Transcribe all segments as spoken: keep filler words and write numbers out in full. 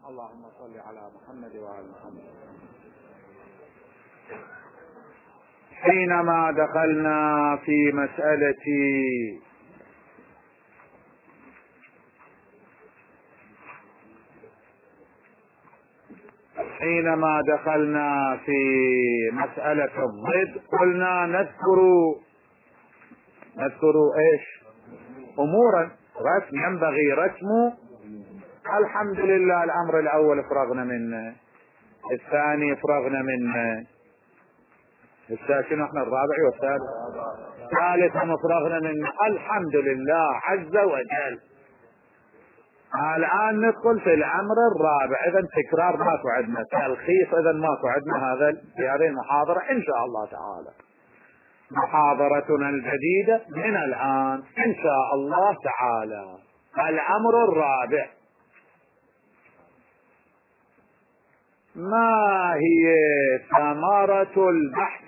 اللهم صل على محمد وعلى محمد. حينما دخلنا في مسألة حينما دخلنا في مسألة الضد قلنا نذكر نذكر ايش امورا رسم ينبغي رسمه. الحمد لله الامر الاول فرغنا منه، الثاني فرغنا منه، الثالث احنا الرابع والثالث ثالث فرغنا منه الحمد لله عز وجل. الان ندخل في الامر الرابع. اذا تكرار ماكو عندنا، تلخيص اذا ماكو عندنا. هذا في هذه المحاضرة ان شاء الله تعالى محاضرتنا الجديدة من الان ان شاء الله تعالى. الامر الرابع، ما هي ثمرة البحث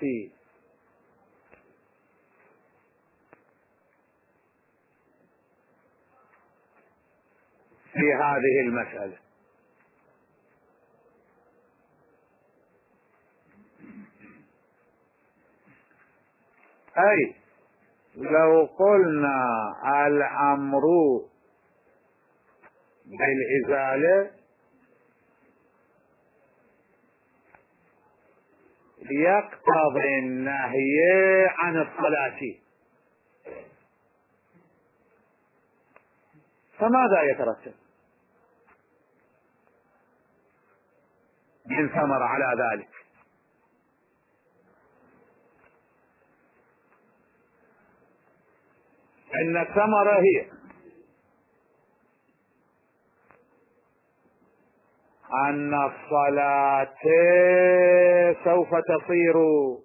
في هذه المسألة؟ أي لو قلنا الأمر بالإزالة يقتضي النهي عن الصلاة، فماذا يترتب من ثمرة على ذلك؟ إن الثمرة هي أن الصلاة سوف تصير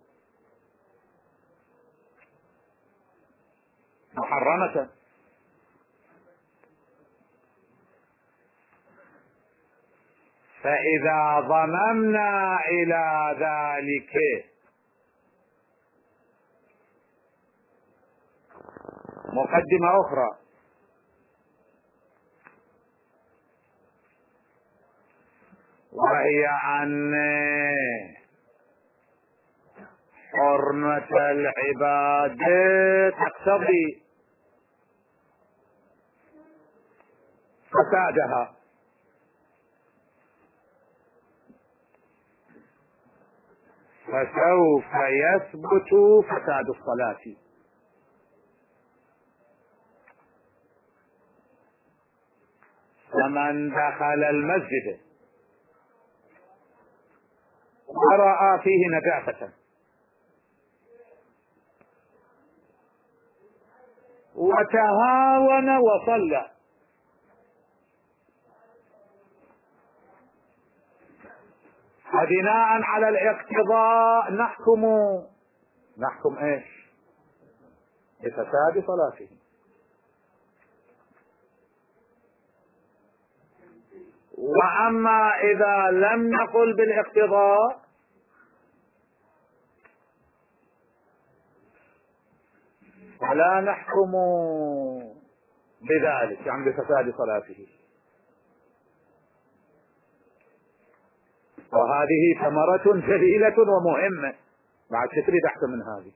محرمة، فإذا ضممنا إلى ذلك مقدمة أخرى، وهي أن حرمة العباد تقتضي فسادها، فسوف يثبت فساد الصلاة. فمن دخل المسجد ورأى فيه نجاسة وتهاون وصلى، فبناء على الاقتضاء نحكم نحكم ايش؟ بفساد صلاته. واما اذا لم نقل بالاقتضاء فلا نحكم بذلك، يعني بفساد صلاته. وهذه ثمرة جليلة ومهمة، بعد شو تريد احسن من هذه؟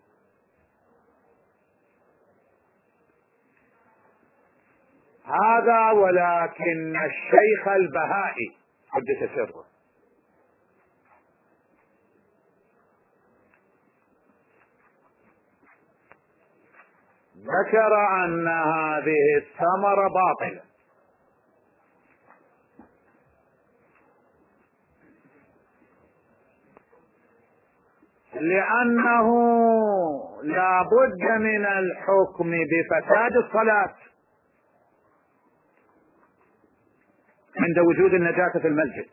هذا ولكن الشيخ البهائي قدس سره ذكر أن هذه الثمرة باطلة، لأنه لا بد من الحكم بفساد الصلاة عند وجود النجاسة في المسجد،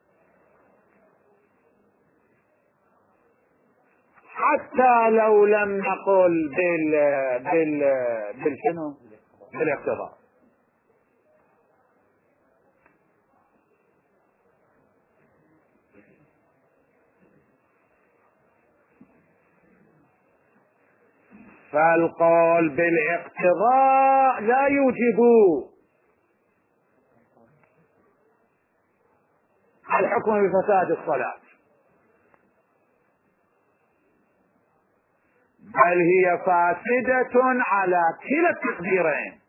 حتى لو لم نقل بال بال بالشنو بالاقتضاء. فالقول بالاقتضاء لا يوجب الحكم بفساد الصلاة، بل هي فاسدة على كلا التقديرين.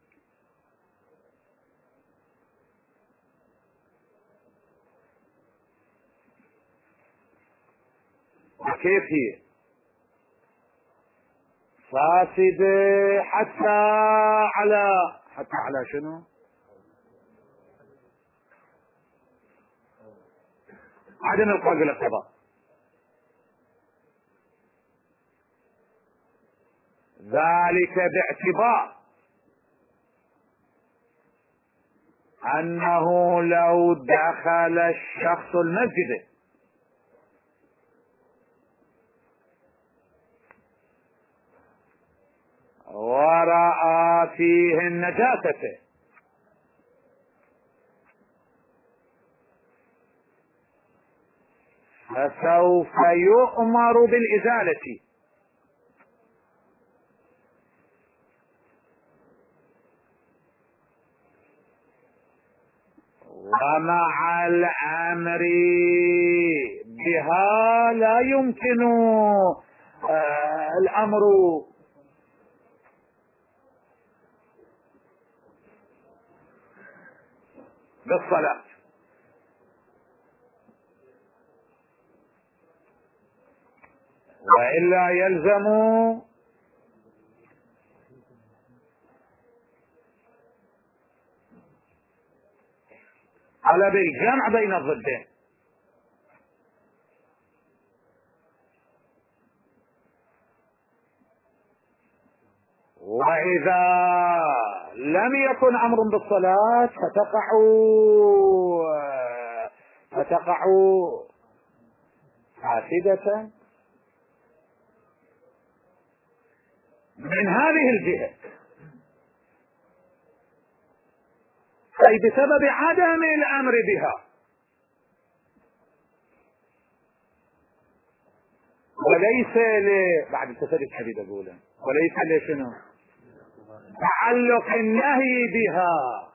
وكيف هي فاسدة؟ حتى على حتى على شنو؟ عدم القبول بالقضاء. ذلك باعتبار أنه لو دخل الشخص المسجد ورأى فيه النجاسة فسوف يؤمر بالإزالة، ومع الأمر بها لا يمكن آه الأمر بالصلاة. وإلا يلزم طلب الجمع بين الضدين. وإذا لم يكن أمر بالصلاة فتقع فتقع فاسدة من هذه الجهة، أي بسبب عدم الأمر بها. وليس ل... بعد التسلسل الحديد أقوله وليس لشنو تعلق النهي بها.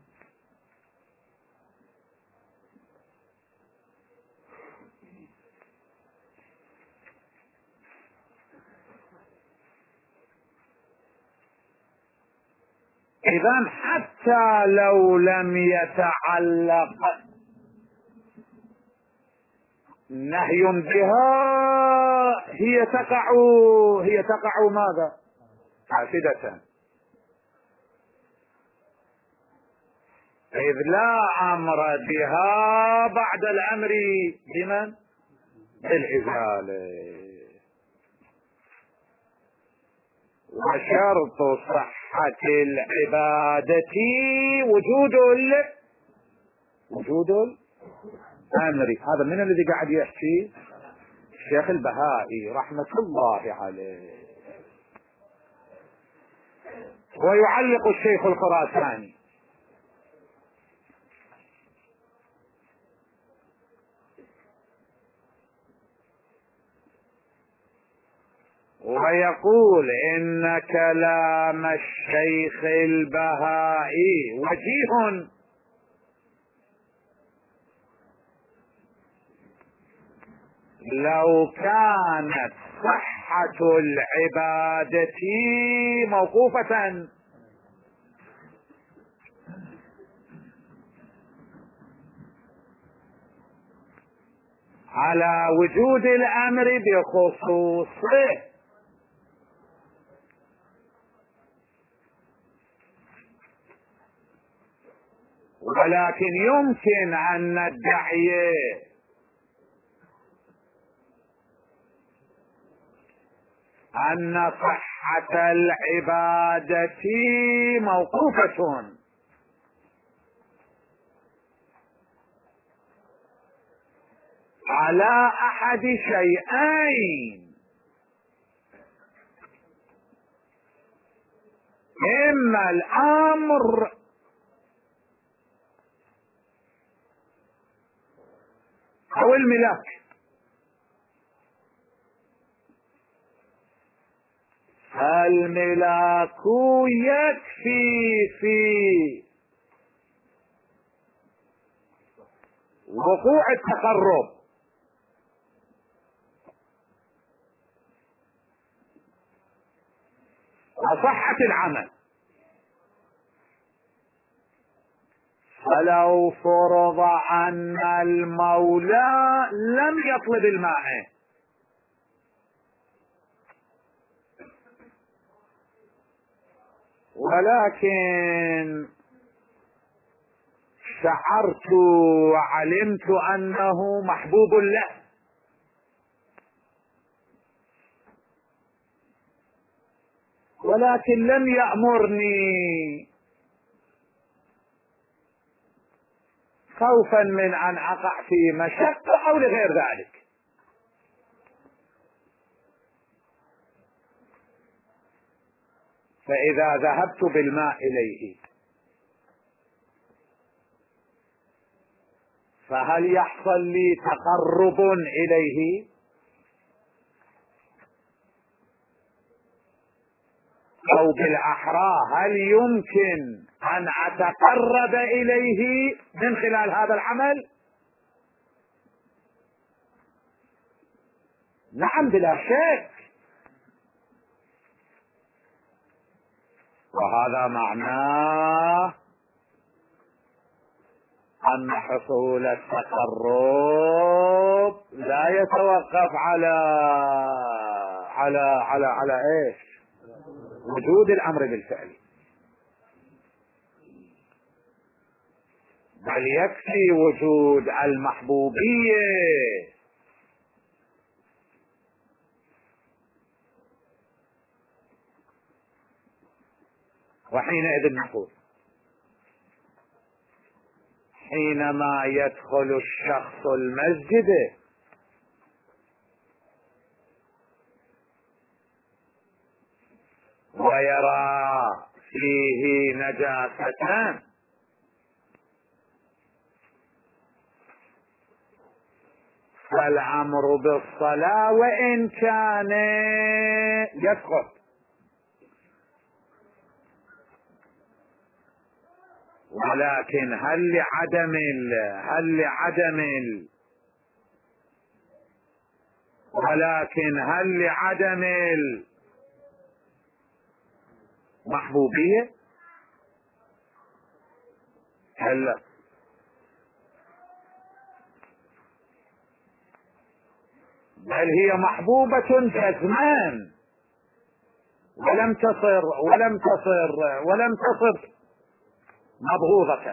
إذن حتى لو لم يتعلق نهي بها هي تقع هي تقع ماذا؟ فاسدة، إذ لا أمر بها بعد الأمر بمن؟ بالإزالة. وشرط صحة العبادة وجود ال... وجود الأمر. هذا من الذي قاعد يحكي؟ الشيخ البهائي رحمة الله عليه. ويعلق الشيخ الخراساني: ويقول إن كلام الشيخ البهائي وجيه لو كانت صحة العبادة موقوفة على وجود الأمر بخصوصه، ولكن يمكن أن ندعي أن صحة العبادة موقوفة على أحد شيئين: إما الأمر أو الملاك. الملاك يكفي في وقوع التقرب وصحة العمل. فلو فرض أن المولى لم يطلب الماء ولكن شعرت وعلمت أنه محبوب له، ولكن لم يأمرني خوفا من أن أقع في مشقة أو لغير ذلك، فإذا ذهبت بالماء إليه فهل يحصل لي تقرب إليه أو بالأحرى هل يمكن أن أتقرب إليه من خلال هذا العمل؟ نعم بلا شك. وهذا معناه أن حصول التقرب لا يتوقف على على على على ايش؟ وجود الأمر بالفعل، بل يكفي وجود المحبوبية. وحينئذ نقول حينما يدخل الشخص المسجد ويرى فيه نجاستان فالأمر بالصلاة وإن كان يدخل، ولكن هل لعدم ال... هل لعدم ال... ولكن هل لعدم المحبوبية؟ هلا بل هي محبوبة جزمان ولم تصر ولم تصر ولم تصر مبغوضة،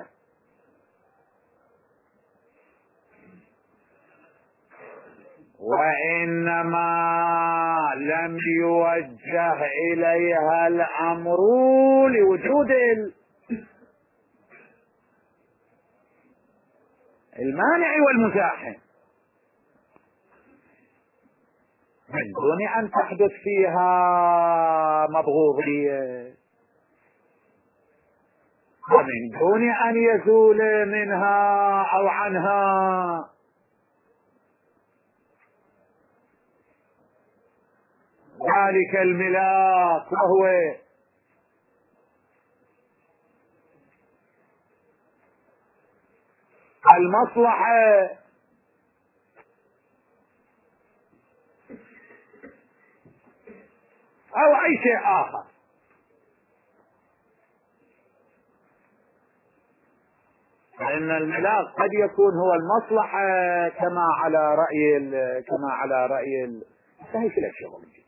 وإنما لم يوجه إليها الأمر لوجود المانع والمزاحم من دون أن تحدث فيها مبغوضية ومن دون أن يزول منها أو عنها ذلك الملاك وهو المصلحة أو أي شيء آخر. فإن الملاك قد يكون هو المصلحة كما على رأي كما على رأي ال... هاي شلك شغل بي.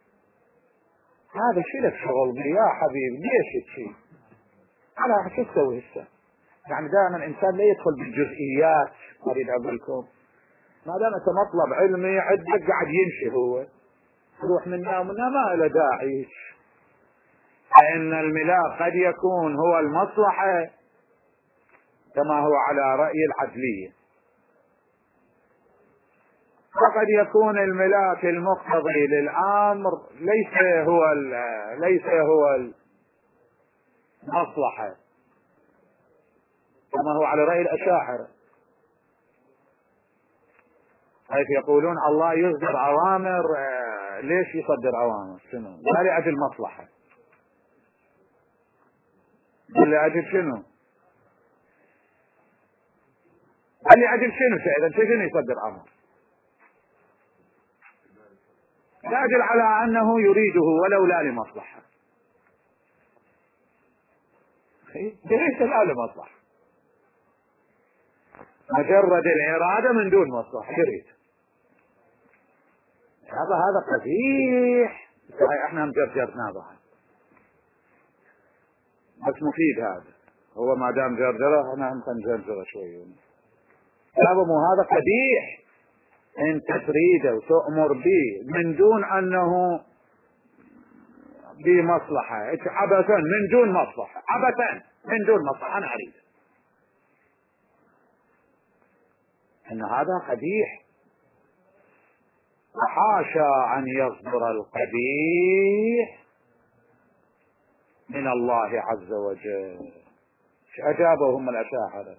هذا شلك شغل بي يا حبيبي، ليش تشي على شو تسوي هسه؟ يعني دائما الإنسان لا يدخل بالجزئيات. أريد أقول لكم ما دام أنت مطلب علمي عندك قاعد يمشي هو روح منا ومنا ما له داعي. فإن الملاك قد يكون هو المصلحة كما هو على رأي العدلية، وقد يكون الملاك المقتضي للأمر ليس هو ليس هو المصلحة كما هو على رأي الأشاعرة، حيث يقولون الله يصدر أوامر. ليش يصدر أوامر؟ شنو؟ لا لأجل مصلحة، لأجل شنو؟ لأجل شنو إذا شنو يصدر أمر؟ لأجل على أنه يريده ولو لا لمصلحة. ليس لا لمصلحة، مجرد الإرادة من دون مصلحة يريد. هذا هذا قبيح. احنا مجرجرنا بعد بس مفيد هذا. هو ما دام جرجره احنا هم نجرجره شوي. هذا مو هذا قبيح. انت تريده وتؤمر به من دون انه بمصلحة، عبثا من دون مصلحة، عبثا من دون مصلحة. انا اريد ان هذا قبيح. وحاشا ان يصدر القبيح من الله عز وجل. اجابهم الاشاعرة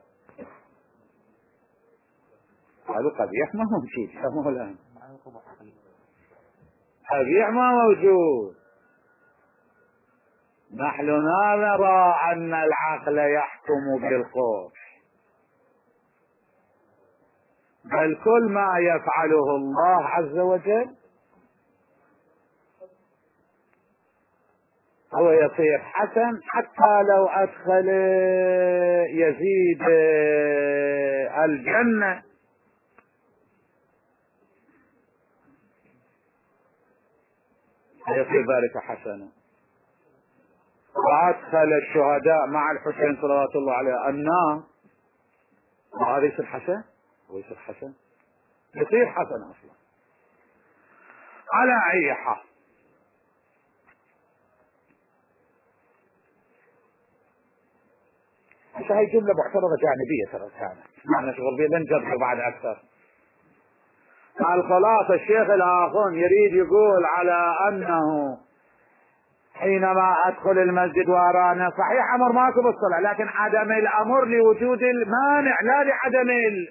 قالوا قبيح ما موجود يا مولانا، قبيح ما موجود. نحن لا نرى ان العقل يحكم بالقول، بل كل ما يفعله الله عز وجل هو يصير حسن، حتى لو ادخل يزيد الجنة يصير ذلك حسنا، وادخل الشهداء مع الحسين صلوات الله عليه النار وهذا يصير حسن. هو يصير حسن، يصير حسن اصلا. على اي حال هاي جملة معترضة جانبية ترى كانت ما نشغل بها، لن نجرب بعد اكثر. الخلاصة الشيخ الاخون يريد يقول على انه حينما ادخل المسجد وارانا صحيح امر ماكو بالصلاة، لكن عدم الامر لوجود المانع، لا لعدم ال...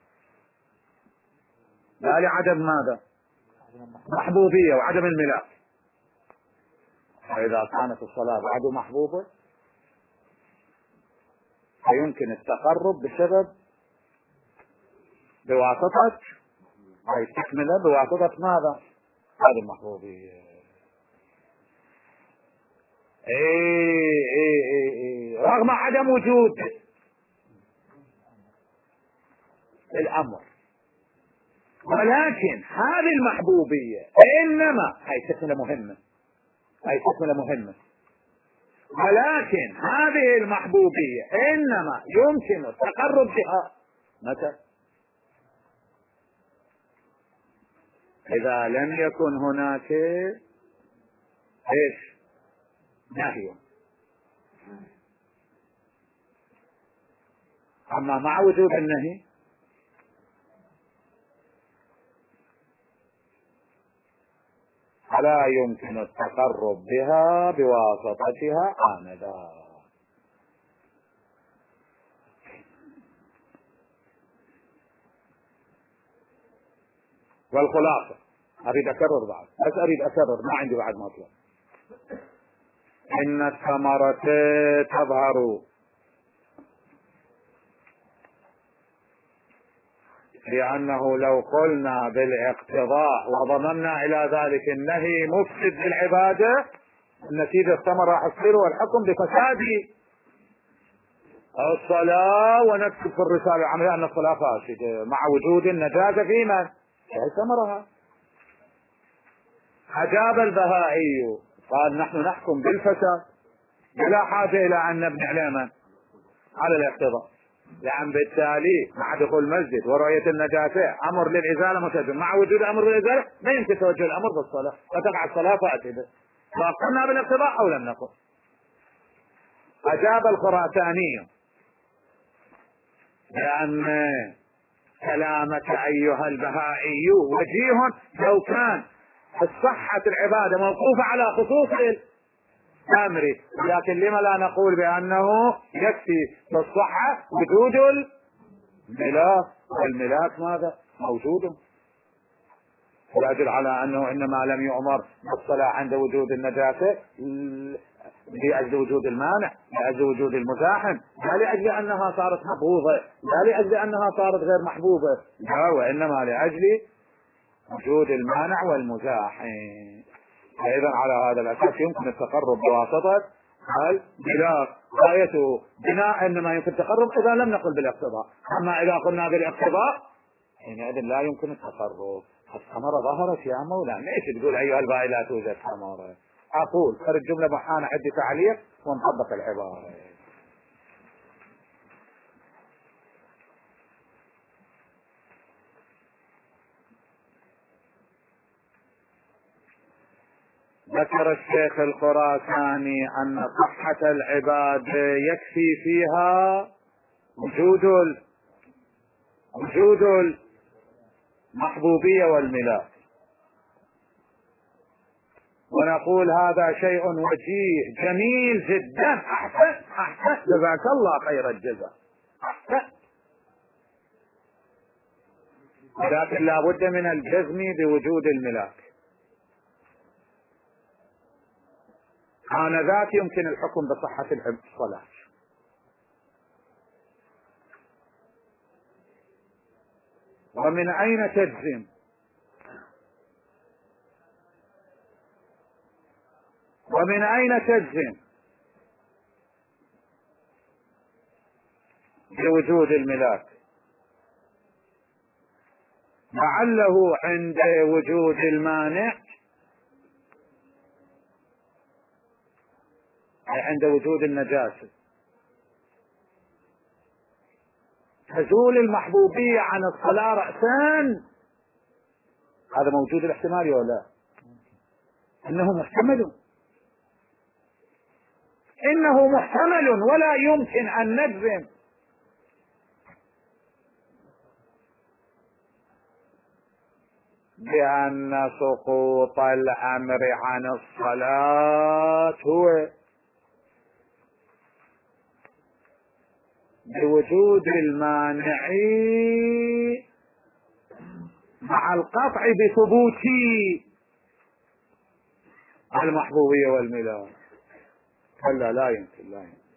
لا لعدم ماذا؟ محبوبية وعدم الملاك. فإذا كانت الصلاة بعد محبوبة فيمكن التقرب بسبب بواسطة أي تكملة بواسطة ماذا؟ هذه المحبوبية. اي اي اي اي رغم عدم وجود الأمر، ولكن هذه المحبوبية إنما هي تكملة مهمة، هي تكملة مهمة، ولكن هذه المحبوبية إنما يمكن التقرب بها متى؟ إذا لم يكن هناك إيش؟ نهي. أما مع وجود النهي فلا يمكن التقرب بها بواسطتها آنذاك. والخلاصة أريد أكرر بعد، بس أريد أكرر ما عندي بعد مطلب. إن الثمرة تظهر لأنه لو قلنا بالاقتضاء وضممنا إلى ذلك النهي مفسد للعبادة، النتيجة الثمرة راح تصير والحكم بفساد الصلاة، ونكتب في الرسالة العملية أن الصلاة فاسدة مع وجود النجاسة في من؟ هي ثمرها. أجاب البهائي قال نحن نحكم بالفساد بلا حاجة إلى أن نبني على على الاقتضاء، لأن بالتالي مع دخول المسجد ورؤية النجاسة أمر للإزالة متجم، مع وجود أمر بالإزالة ما يمكن توجه الأمر بالصلاة فتقع الصلاة فاسدة. فقلنا بالاقتضاء أو لم نقل. أجاب الخراساني لأن كلامك أيها البهائي وجيه لو كان صحة العبادة موقوفة على خصوص الأمر، لكن لما لا نقول بأنه يكفي بالصحة وجود الملاك؟ والملاك ماذا؟ موجود، يدل على أنه إنما لم يؤمر بالصلاة عند وجود النجاسة لأجل وجود المانع، لأجل وجود المزاحم، لا لأجل أنها صارت مبغوضة، لا لأجل أنها صارت غير محبوبة، لا، وإنما لأجل وجود المانع والمزاحم. فإذا على هذا الأساس يمكن التقرب بواسطة الملاك، غايته بناء إنما يمكن التقرب إذا لم نقل بالاقتضاء. أما إذا قلنا بالاقتضاء حينئذ لا يمكن التقرب. الثمرة ظهرت يا مولانا، ليش تقول أيها البائي لا توجد ثمرة؟ أقول فرد جملة محانة عندي تعليق ونطبق العبارة. ذكر الشيخ الخراساني أن صحة العباد يكفي فيها وجود وجود المحبوبية والملاك، ونقول هذا شيء وجيه جميل جدا. أحسن أحسن، جزاك الله خير الجزاء، أحسن. لكن لا بد من الجزم بوجود الملاك، آنذاك يمكن الحكم بصحة الصلاة. ومن أين تجزم؟ ومن أين تجزم بوجود الملاك؟ لعله عند وجود المانع، أي عند وجود النجاسة، تزول المحبوبية عن الصلاة رأسا. هذا موجود الاحتمال ولا لا؟ إنه محتمل، إنه محتمل ولا يمكن أن نجزم بأن سقوط الأمر عن الصلاة هو بوجود المانع مع القطع بثبوت المحبوبية والملاك. ولا لا يمكن، لا يمكن.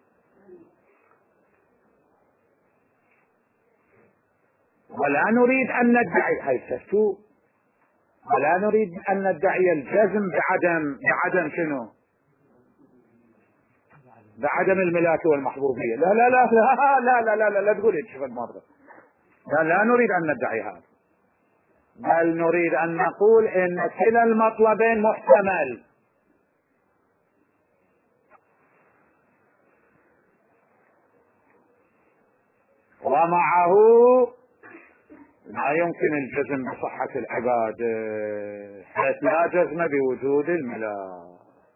ولا نريد أن ندعي، هاي شفتوا، ولا نريد أن ندعي الجزم بعدم بعدم شنو؟ بعدم الملاك والمحبوبية. لا لا لا لا لا لا لا لا, لا تقول شوف المرة. لا لا نريد أن ندعي هذا، بل نريد أن نقول إن كلا المطلبين محتمل. ومعه لا يمكن الجزم بصحة العبادة، حيث لا جزم بوجود الملاك.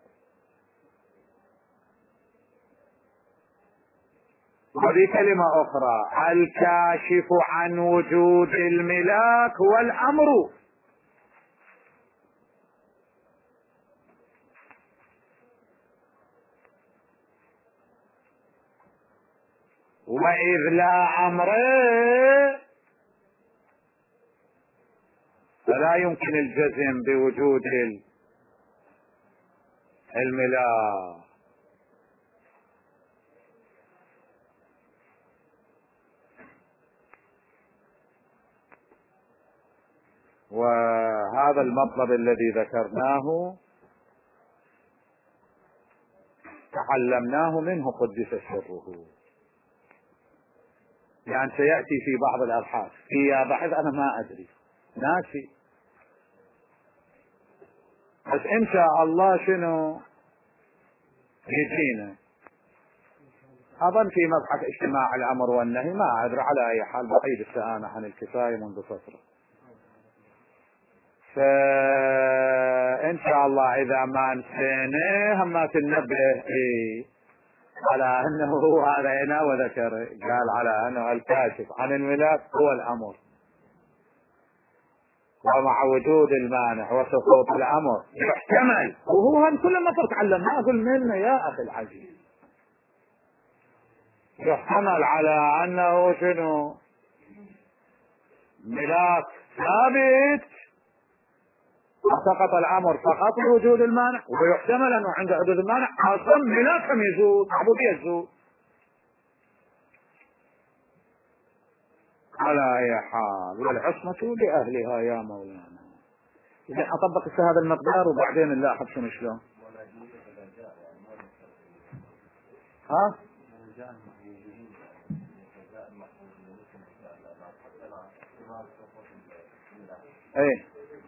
وهذه كلمة أخرى، الكاشف عن وجود الملاك هو الأمر، وإذ لا أمر فلا يمكن الجزم بوجود الملاك. وهذا المطلب الذي ذكرناه تعلمناه منه قدس سره، يعني سيأتي في بعض الأبحاث في بحث أنا ما أدري ناسي، بس إن شاء الله شنو يجينا. أظن في مبحث اجتماع الأمر والنهي، ما أدري، على أي حال بعيد السآمة عن الكفاية منذ فترة. فإن شاء الله إذا ما نسينا هم تنبه إيه على أنه هو علينا وذكر، قال على أنه الكاشف عن الملاك هو الأمر، ومع وجود المانع وسقوط الأمر يحتمل. وهو هم كل ما تتعلم أقول منه يا أخي العزيز، يحتمل على أنه شنو ملاك ثابت سقط الأمر فقط بوجود المانع، ويحتمل أنه عند حدوث المانع أصلا ملاكهم يزول، محبوبية يزول. على أي حال والعصمة لأهلها يا مولانا. إذا أطبق هذا المقدار وبعدين نلاحظ شنو شلون. ها؟ ايه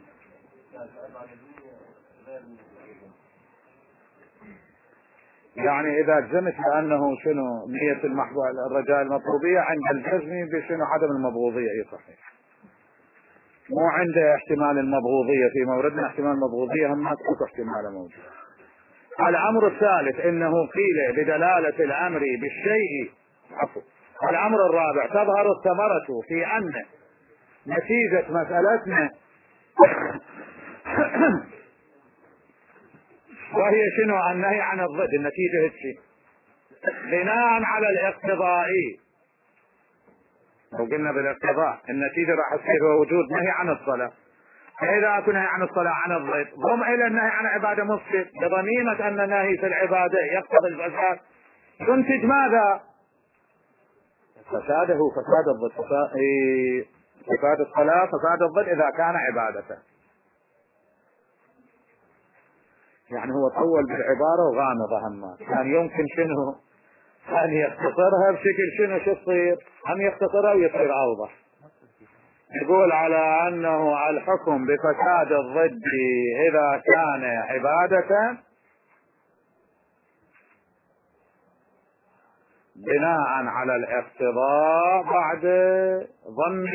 يعني اذا جزمت بانه شنو نية المحبوب الرجاء المطلوبية عند الجزم بشنو عدم المبغوضية. اي صحيح، مو عند احتمال المبغوضية في موردنا، احتمال المبغوضية هم اكو احتمال موجود. الامر الثالث انه قيل بدلالة الامر بالشيء عفوا. الامر الرابع تظهر الثمرة في ان نتيجة مسألتنا وهي شنو النهي عن الضد، النتيجة هيك بناء على الاقتضاء. لو قلنا بالاقتضاء النتيجة راح تصير وجود نهي عن الصلاة، فإذا أكو نهي عن الصلاة عن الضد ضم إلى النهي عن عبادة مفسد بضميمة أن النهي في العبادة يقتضي الفساد، تنتج ماذا؟ فساده فساد الضد، فساد الصلاة فساد الضد إذا كان عبادته. يعني هو طول بالعبارة وغامضة همات، كان يمكن شنو كان يختصرها بشكل شنو شو تصير، هم يختصرها ويصير أوضح. يقول على أنه الحكم بفساد الضد إذا كان عبادة بناء على الاقتضاء بعد ظن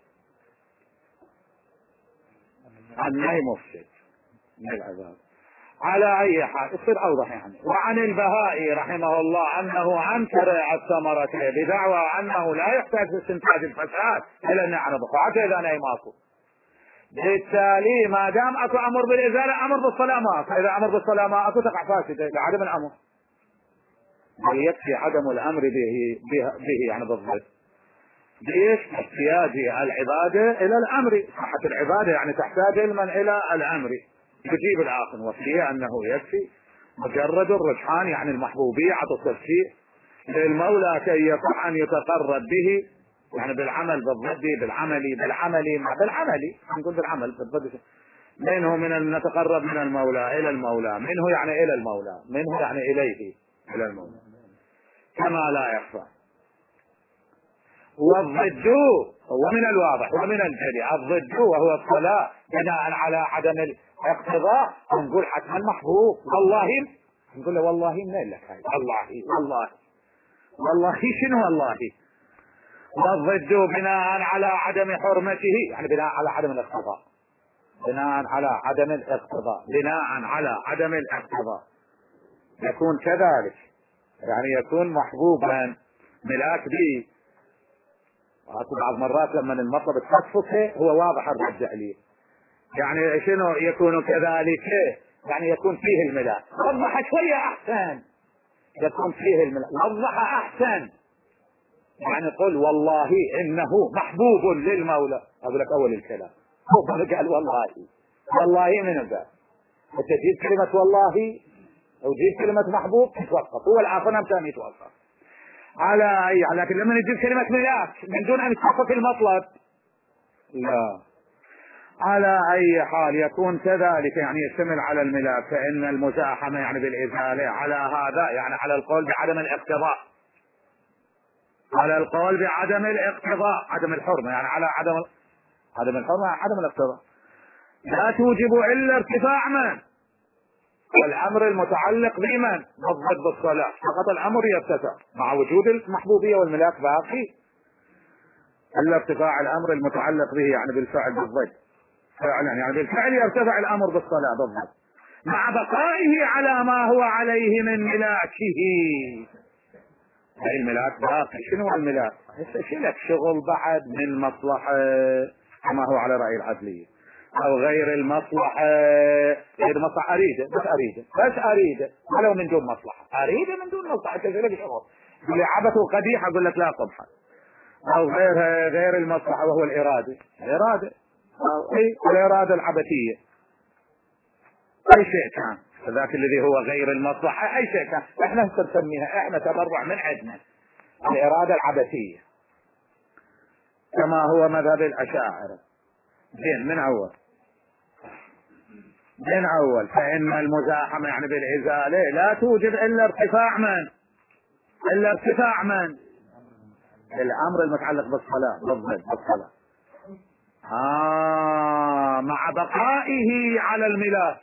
النهي مفسد من العبادة. على اي حال يصير اوضح يعني. وعن البهائي رحمه الله انه انكر الثمرة بدعوى انه لا يحتاج في استنتاج الفساد الا ان يعرض حتى اذا نهي ماكو. بالتالي ما دام اكو امر بالازالة امر بالصلاة ما، فاذا امر بالصلاة ما اكو تقع فاسدة لعدم الامر، بل يكفي عدم الامر به به, به يعني بالضبط. ليش؟ احتياج العبادة الى الامر، صحة العبادة يعني تحتاج علما الى الامر. يجيب الآخر وفيه أنه يكفي مجرد الرجحان يعني المحبوبية عطى التفسير للمولى كي يصح أن يتقرب به يعني بالعمل بالضد بالعمل بالعمل بالعمل نقول بالعمل بالضد منه من أن نتقرب من المولى إلى المولى، منه يعني إلى المولى، منه يعني إليه إلى المولى كما لا يخفى. والضد هو من الواضح ومن الجلي، الضد وهو الصلاة بناء على عدم الاقتضاء نقول حتما محبوب. والله نقول له والله من لك هاي والله والله والله شنو والله. والضد بناء على عدم حرمته يعني بناء على عدم الاقتضاء، بناء على عدم الاقتضاء بناء على عدم الاقتضاء يكون كذلك يعني يكون محبوبا ملاك به. اكو بعض مرات لما المطلب تخصصه هو واضح الرد عليه يعني شنو يكون كذلك يعني يكون فيه الملاك. وضح شوية احسن يكون فيه الملاك، وضح احسن يعني قل والله انه محبوب للمولى. اقول لك اول الكلام هو قال والله والله من قال انت تجيب كلمة والله او تجيب كلمة محبوب تتوقف، هو العفو نمتان يتوقف على اي. لكن لما نجيب كلمة ملاك من دون ان يتحقق المطلب لا. على اي حال يكون كذلك يعني يشتمل على الملاك، فان المزاحمة يعني بالازالة على هذا يعني على القول بعدم الاقتضاء، على القول بعدم الاقتضاء عدم الحرمة يعني على عدم عدم الحرمة عدم الاقتضاء لا توجب الا ارتفاع من والامر المتعلق بمن بالضد بالصلاة فقط الامر يرتفع مع وجود المحبوبية والملاك باقي الا ارتفاع الامر المتعلق به يعني بالفعل بالضد فعلا يعني بالفعل يرتفع الامر بالصلاة بالضد مع بقائه على ما هو عليه من ملاكه. هاي الملاك باقي. شنو الملاك؟ شلك شغل بعد من مصلحة كما هو على رأي العدلية او غير المصلحة، غير مصلحة اريده بس اريده بس اريده ولو من دون مصلحة اريده من دون مصلحة كذلك شغل يقول لي عبث وقديح اقول لك لا قبحة او غير غير المصلحة وهو الارادة الارادة او اي الارادة العبثية اي شيء كان، ذاك الذي هو غير المصلحة، اي شيء كان احنا نسميها احنا تبرع من عندنا، الارادة العبثية كما هو مذهب الاشاعرة. زين، من اول من اول فان المزاحمة يعني بالازالة لا توجد الا ارتفاع من الا ارتفاع من الامر المتعلق بالصلاة بالضبط بالصلاة، آه مع بقائه على الملاك.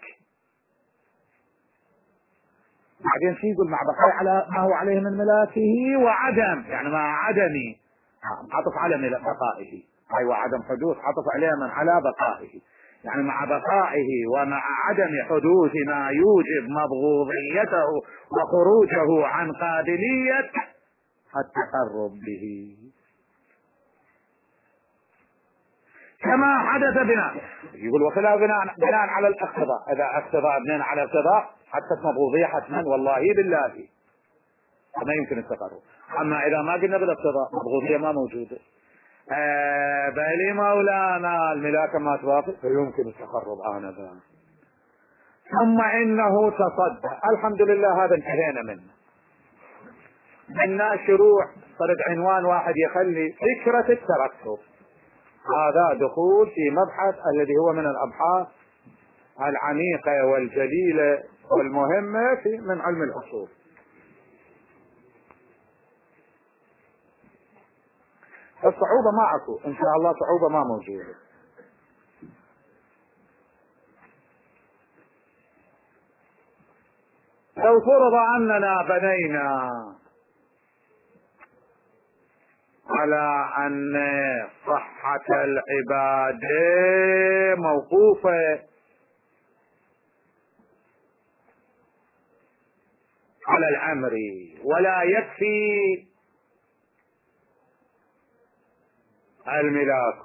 بعدين شو يقول؟ مع بقائه على ما هو عليه من ملاكه وعدم، يعني مع عدم، عطف على بقائه، أي وعدم حدوث، عطف عليه من على بقائه، يعني مع بقائه ومع عدم حدوث ما يوجب مبغوضيته وخروجه عن قابلية التقرب به، كما حدث بناء. يقول وخلاف بناء بناء على الاقتضاء، اذا اقتضاء بناء على اقتضاء حتى مبغوضية حتما والله بالله ما يمكن التقرب. اما اذا ما قلنا بالاقتضاء مبغوضية ما موجودة، آه بل مولانا الملاكة ما توافق فيمكن التقرب آنذاك. ثم انه تصدى، الحمد لله هذا انتهينا منه. منا شروع صرت عنوان واحد يخلي فكرة التركب، هذا دخول في مبحث الذي هو من الابحاث العميقة والجليلة والمهمة في من علم الاصول. الصعوبة معكم ان شاء الله، صعوبة ما موجودة. لو فرض اننا بنينا على ان صحة العبادة موقوفة على الامر ولا يكفي الملاك،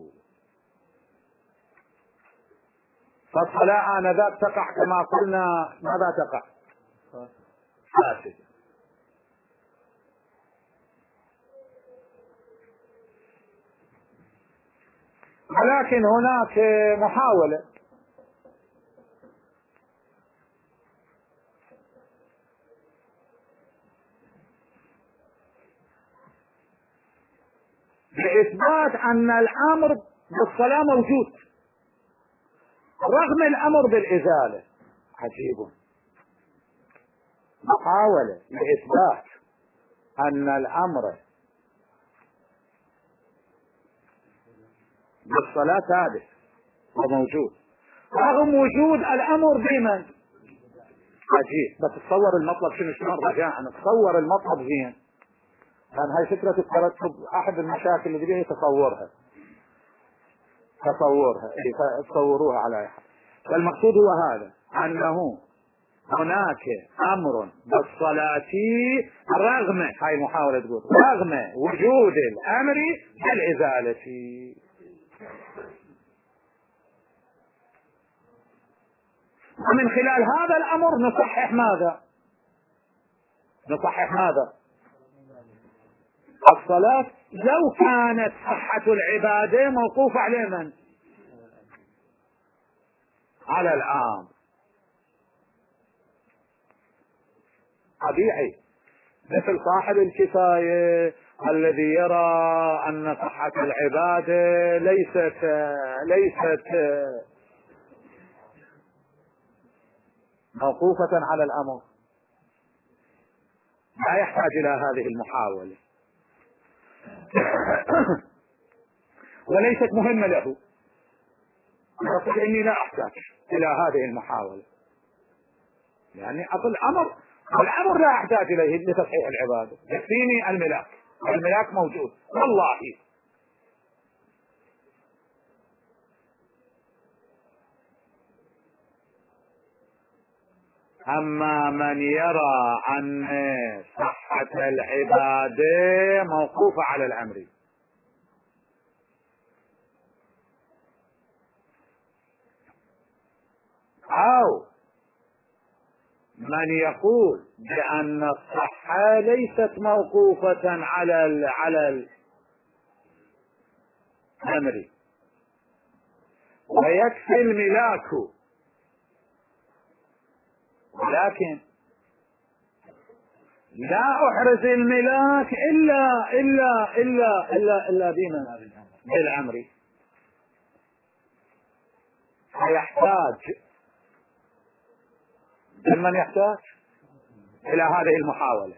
فالصلاة آنذاك تقع كما قلنا ماذا تقع؟ فاسد. ولكن هناك محاولة لإثبات أن الأمر بالصلاة موجود رغم الأمر بالإزالة. عجيب، محاولة لإثبات أن الأمر بالصلاة ثابت وموجود رغم وجود الأمر بمن؟ عجيب. بس تصور المطلب شنو، شنو رجاء تصور المطلب زين، لأن هاي فكرة الترتب أحد المشاكل اللي بيها تصورها تصورها تصوروها على أحد. فالمقصود هو هذا، أنه هناك أمر بالصلاة رغم، هاي محاولة تقول رغم وجود الأمر بالإزالة. ومن خلال هذا الأمر نصحح ماذا؟ نصحح ماذا؟ الصلاة لو كانت صحة العبادة موقوفة على من؟ على العام. طبيعي، مثل صاحب الكفاية الذي يرى أن صحة العبادة ليست ليست موقوفة على الأمر، لا يحتاج إلى هذه المحاولة وليست مهمة له، أقول إني لا أحتاج إلى هذه المحاولة، يعني أقول أمر الأمر لا أحتاج إليه لتصحيح العبادة، يكفيني الملاك، الملاك موجود والله. أما من يرى أن صحة العبادة موقوفة على الأمر، أو من يقول بأن الصحة ليست موقوفة على ال على الأمر ويكفي الملاك ولكن لا أحرز الملاك إلا إلا إلا إلا إلا بمن؟ بالأمر. فيحتاج من يحتاج إلى هذه المحاولة.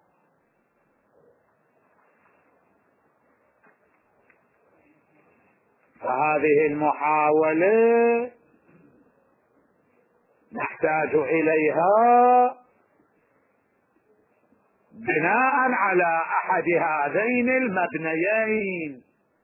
فهذه المحاولة نحتاج إليها بناء على أحد هذين المبنيين،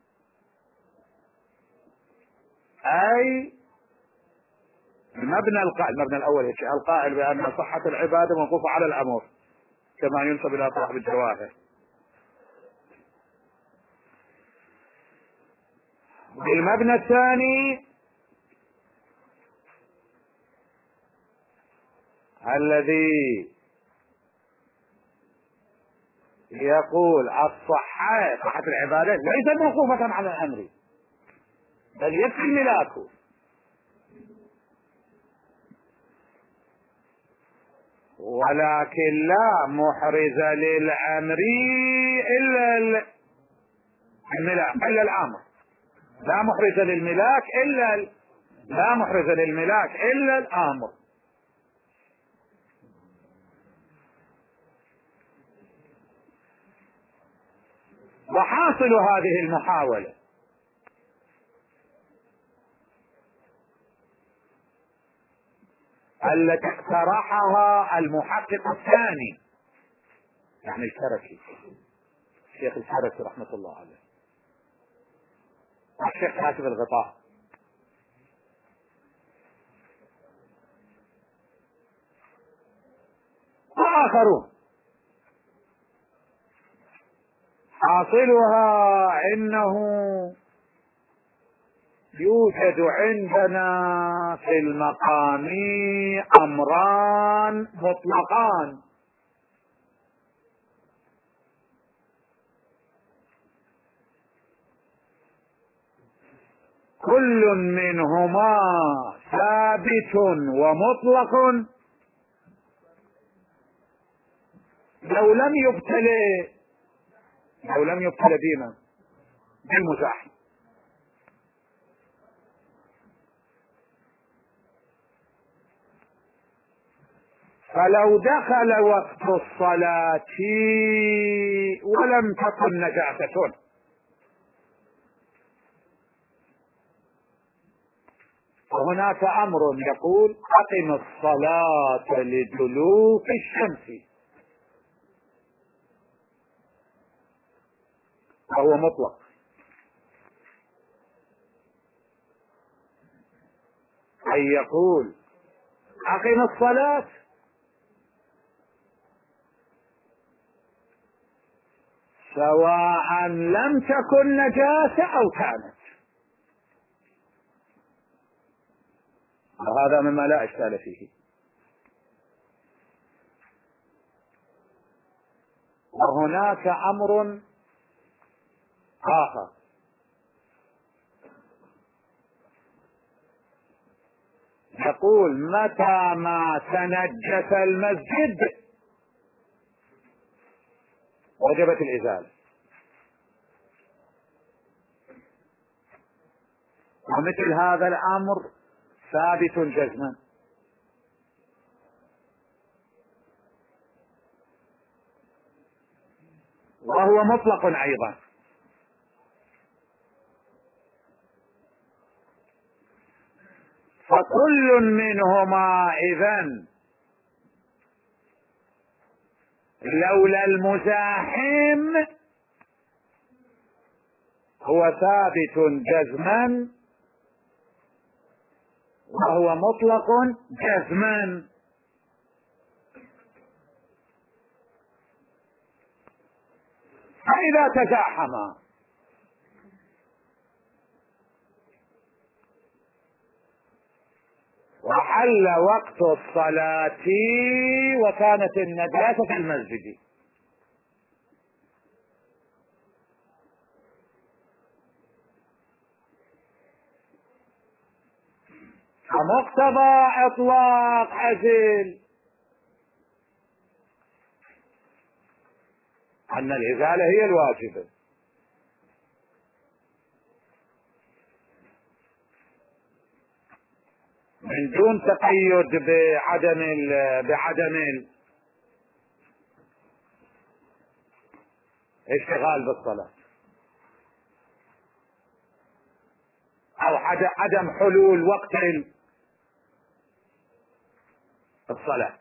أي المبنى القائل، المبنى الأول القائل بأن صحة العبادة موقوفة على الأمر كما ينسب إلى صاحب الجواهر. المبنى الثاني الذي يقول الصحة صحة العبادة ليست موقوفة على الأمر بل يكفي الملاك، ولكن لا محرز للأمر إلا الملاك إلا الأمر، لا محرز للملاك إلا لا محرز للملاك إلا الأمر. وحاصل هذه المحاولة التي اقترحها المحقق الثاني، يعني الكركي، الشيخ الكركي رحمة الله عليه، الشيخ كاتب الغطاء، وآخرون. حاصلها انه يوجد عندنا في المقام امران مطلقان، كل منهما ثابت ومطلق لو لم يبتلى لو لم يبتلى بما بالمزاح. فلو دخل وقت الصلاة ولم تكن نجاسة فهناك أمر يقول أقم الصلاة لدلوك الشمس، وهو مطلق. أي يقول أقم الصلاة سواء لم تكن نجاسة أو كانت، وهذا مما لا إشكال فيه. وهناك أمر آخر يقول متى ما تنجس المسجد وجبت الإزالة، ومثل هذا الأمر ثابت جزما. وهو مطلق أيضا. فكل منهما إذن لولا المزاحم هو ثابت جزما وهو مطلق جزما. فإذا تزاحما وحل وقت الصلاة وكانت النجاسة في المسجد فمقتضى إطلاق عزل أن الإزالة هي الواجبة. من دون تقيد بعدم بعدم الاشتغال بالصلاة، أو عدم حلول وقت الصلاة،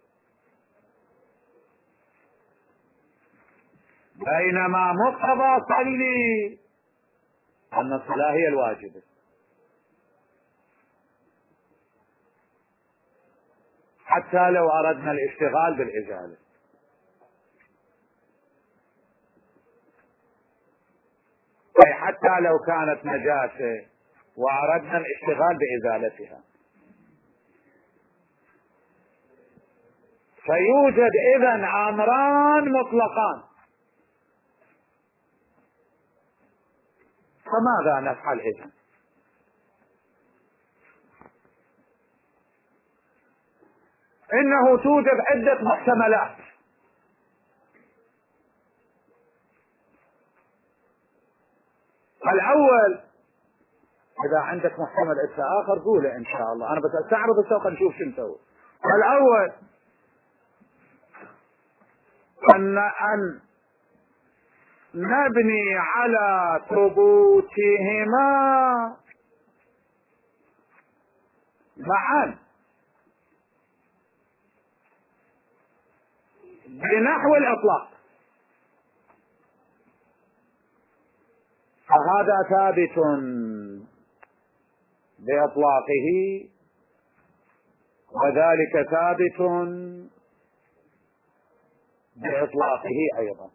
بينما مقتضى صلي أن الصلاة هي الواجبة، حتى لو أردنا الاشتغال بالإزالة. أي حتى لو كانت نجاسة وأردنا الاشتغال بإزالتها. فيوجد إذن أمران مطلقان، فماذا نفعل إذن؟ إنه توجد عدة محتملات. الأول، إذا عندك محتمل إنت آخر قوله إن شاء الله، أنا بس أستعرض السوق نشوف شو نسوي. الأول أن أن نبني على ثبوتهما معا بنحو الإطلاق، فهذا ثابت بإطلاقه وذلك ثابت بإطلاقه أيضا،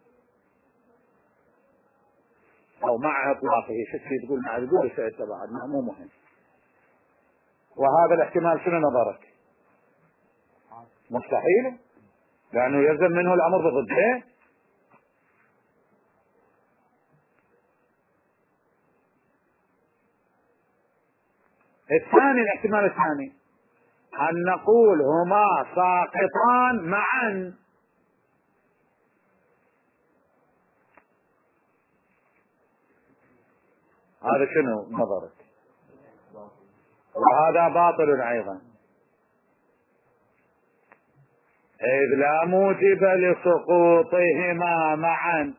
أو مع إطلاقه. شو تقول مع تقول شيء بعد مو مهم. وهذا الاحتمال شنو نظرك؟ مستحيل، لأنه يلزم منه الأمر بضده. الثاني، الاحتمال الثاني أن نقول هما ساقطان معا، هذا شنو نظرك؟ وهذا باطل أيضا، إذ لا موجب لسقوطهما معا،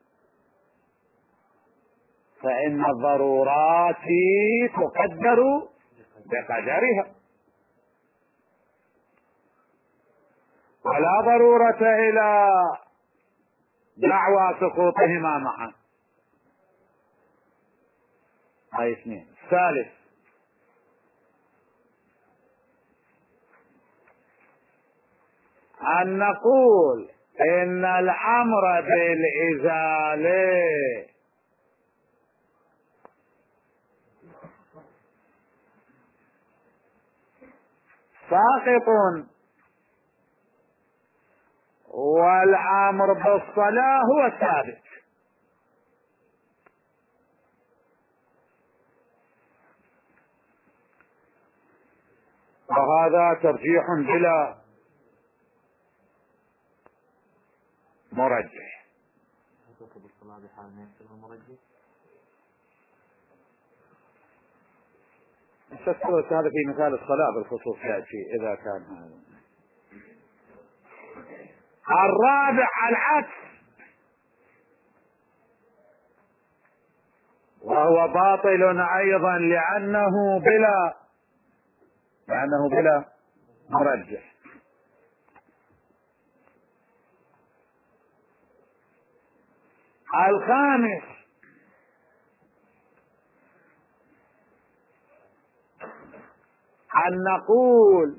فإن الضرورات تقدر بقدرها، ولا ضرورة إلى دعوى سقوطهما معا. هاي اثنين. ثالث، أن نقول إن الأمر بالإزالة ساقط والأمر بالصلاة هو ثابت. وهذا ترجيح بلا مرجح. هذا في مثال الصلاة بالخصوص يأتي إذا كان هذا. الرابع العكس، وهو باطل أيضا لأنه بلا لأنه بلا مرجح. الخامس، أن نقول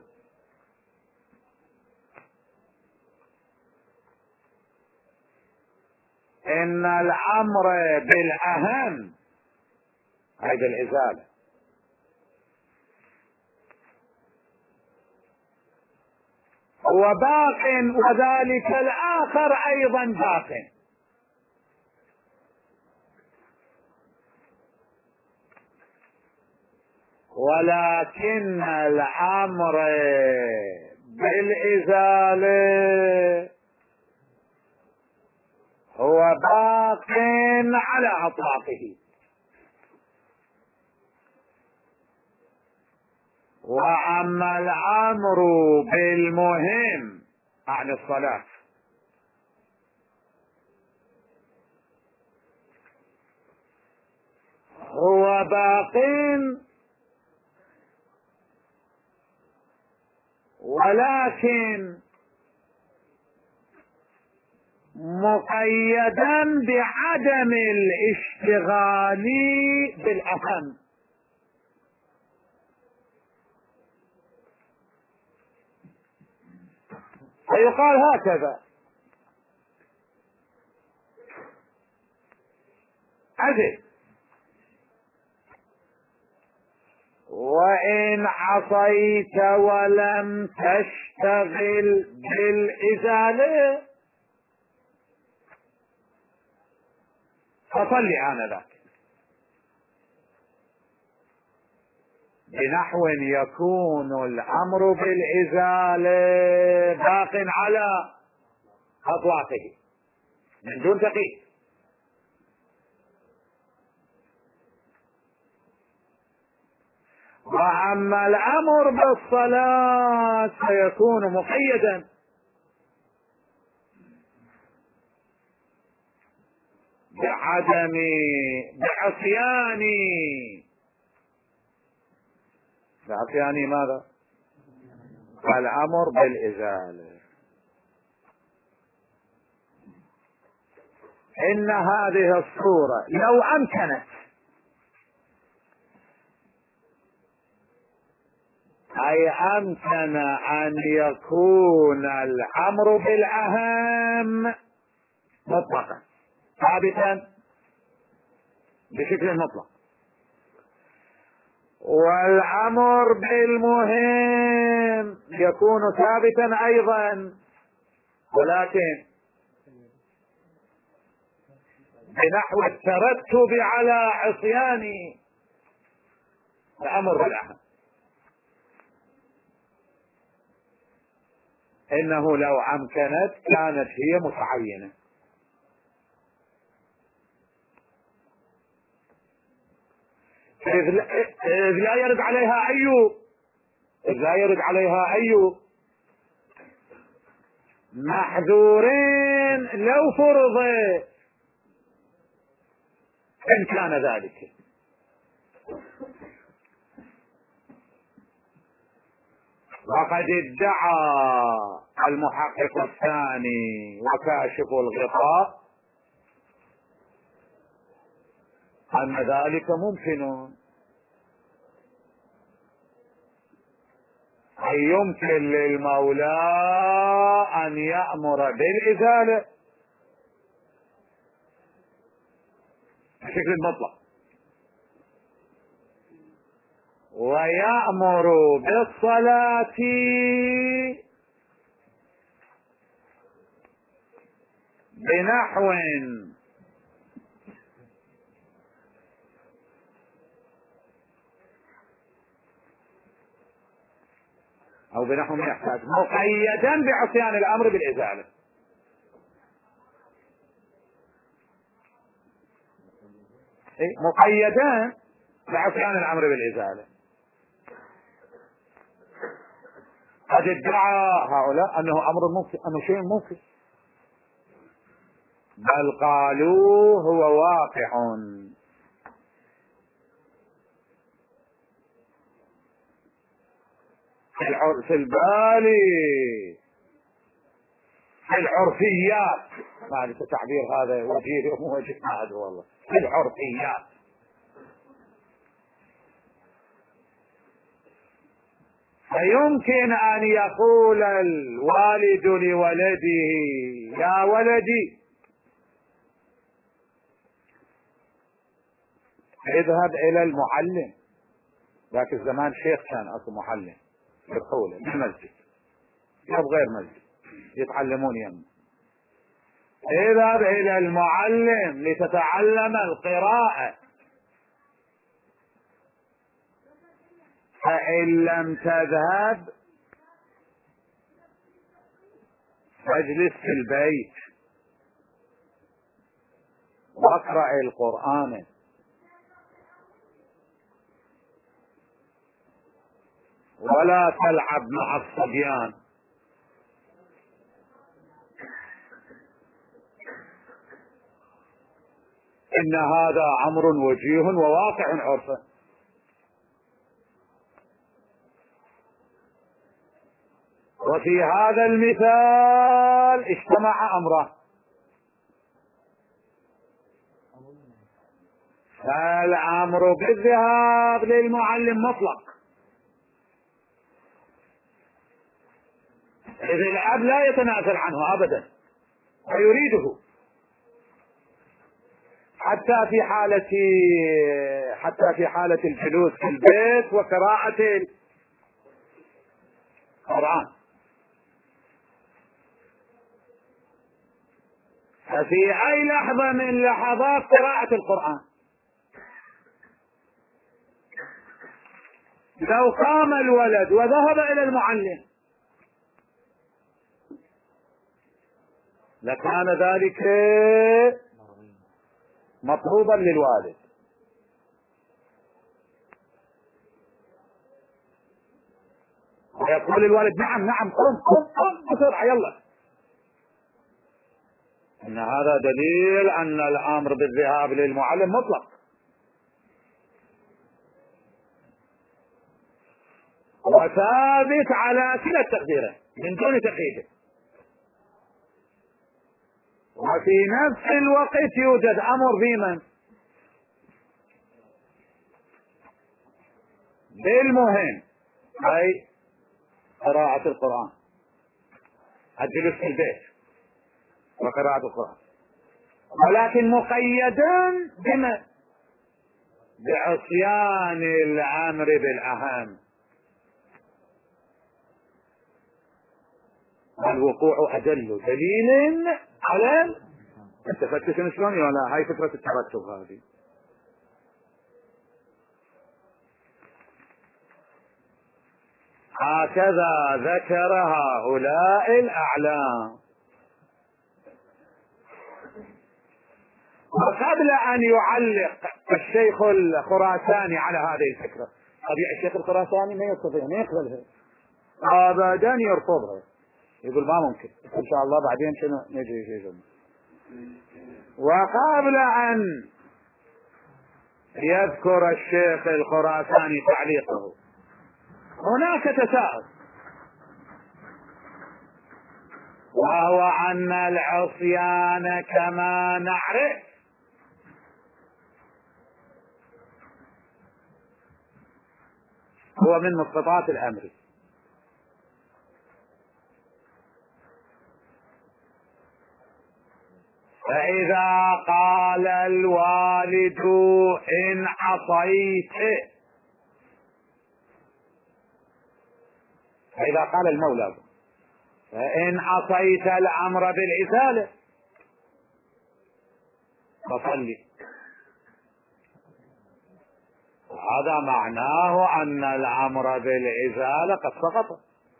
إن الأمر بالأهم أي بالإزالة، هو باق وذلك الآخر أيضا باق، ولكن الأمر بالإزالة هو باق على أطلاقه. وأما الأمر بالمهم عن الصلاة هو باق ولكن مقيدا بعدم الاشتغال بالأهم. فيقال هكذا: أجل وإن عصيت ولم تشتغل بالإزالة فصل آنذاك، بنحو يكون الأمر بالإزالة باق على أطلاقه من دون تقييد. وأما الأمر بالصلاة سيكون مقيدا بعدم بعصيان بعصيان ماذا؟ الأمر بالإزالة. إن هذه الصورة لو أمكنت أي أمكن أن يكون الأمر بالأهم مطلقا ثابتا بشكل مطلق، والأمر بالمهم يكون ثابتا أيضا، ولكن بنحو الترتب على عصيان الأمر بالأهم. إنه لو أمكنت كانت هي متعينة، إذ لا يرد عليها أي إذ لا يرد عليها أي محذورين لو فرض إن كان ذلك. وقد ادعى المحقق الثاني وكاشف الغطاء أن ذلك ممكن، أي يمكن للمولى أن يأمر بالإزالة بشكل مطلق ويأمر بالصلاة بنحو أو بنحو من يحتاج مقيدا بعصيان الأمر بالإزالة. مقيدا بعصيان الأمر بالإزالة. قد ادعى هؤلاء أنه أمر ممكن، أنه شيء ممكن، بل قالوا هو واقع في البالي في العرفيات. ما أعرف التعبير هذا وجيه مو وجيه، ما أدري والله. في العرفيات فيمكن أن يقول الوالد لولده: يا ولدي اذهب إلى المعلم. ذاك الزمان شيخ كان أصلا معلم يدخله المسجد، يبغى غير مسجد يتعلمون يم. اذهب إلى المعلم لتتعلم القراءة، فإن لم تذهب فاجلس في البيت واقرأ القرآن. ولا تلعب مع الصبيان. إن هذا أمر وجيه وواقع عرفه. وفي هذا المثال اجتمع أمره. فالأمر بالذهاب للمعلم مطلق، إذ الأب لا يتنازل عنه أبدا ويريده، حتى في حالة حتى في حالة الجلوس في البيت وقراءة القرآن. ففي أي لحظة من لحظات قراءة القرآن لو قام الولد وذهب إلى المعلم لكان ذلك مطلوبا للوالد. ويقول الوالد نعم نعم قم قم قم بسرعة يلا. إن هذا دليل أن الأمر بالذهاب للمعلم مطلق. وثابت على كلا التقديرين من دون تقييد. وفي نفس الوقت يوجد أمر في من؟ بالمهم، أي قراءة القرآن، الجلوس في البيت وقراءة القرآن، ولكن مقيدا بما؟ بعصيان الأمر بالأهم. الوقوع أدل دليل على التفتت شلون ولا هاي فكرة الترتب هذه. هكذا ذكر هؤلاء الأعلام. وقبل أن يعلق الشيخ الخراساني على هذه الفكرة، طبيعي الشيخ الخراساني ما يستطيع ما يقبلها أبدا، يرفضها، يقول ما ممكن، إن شاء الله بعدين شنو نجي شيء. وقبل أن يذكر الشيخ الخراساني تعليقه هناك تساؤل، وهو أن العصيان كما نعرف هو من مقتضيات الأمر. فإذا قال الوالد إن عصيت، فإذا قال المولى فإن عصيت الأمر بالعزالة فصلي، هذا معناه أن الأمر بالعزالة قد سقط.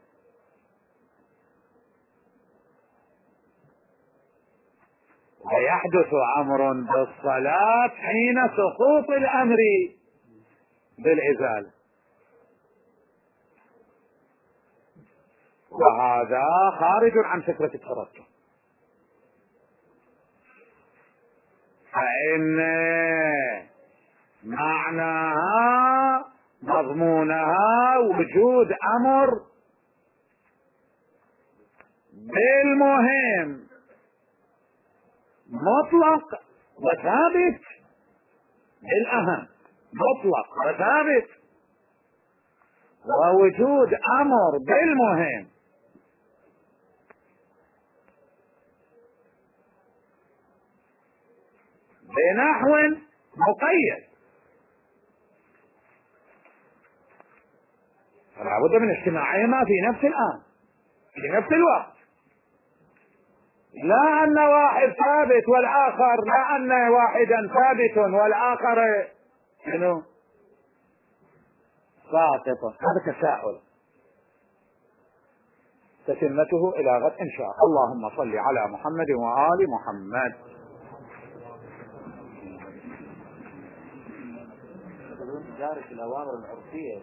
ويحدث أمر بالصلاة حين سقوط الأمر بالعزالة، وهذا خارج عن فكرة الترتب. فإن معناها مضمونها وجود أمر بالمهم مطلق وثابت، بالأهم مطلق وثابت، ووجود أمر بالمهم بنحو مقيد، فلا بد من اجتماعهما في نفس الآن في نفس الوقت، لا أن واحد ثابت والآخر لا أن واحدا ثابت والآخر شنو ساقط. هذا تساؤل تتمته إلى غد إن شاء الله. اللهم صل على محمد وآل محمد. دارس الأوامر العرفية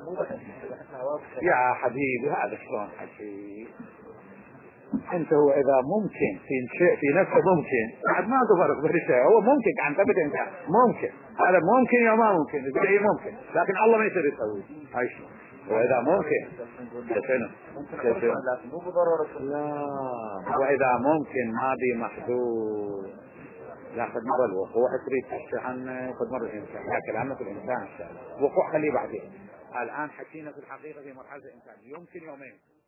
يا حبيبي هذا شلون حكي؟ انت هو اذا ممكن في شيء في نفسه ممكن بعد ما تفرق بين شيء هو ممكن عن ثبت انت ممكن هذا ممكن يا ما ممكن يقول ايه ممكن لكن الله ما يقدر يسوي هاي شلون واذا ممكن شنو مو بضرورة لا واذا ممكن ما بي محدود ياخذ مرة الوقوع تريد تحكي عنه خذ مرة الإنسان لا كلامنا في الإنسان وقوع خليه بعدين الآن حكينا في الحقيقة في مرحلة الإنسان يمكن يومين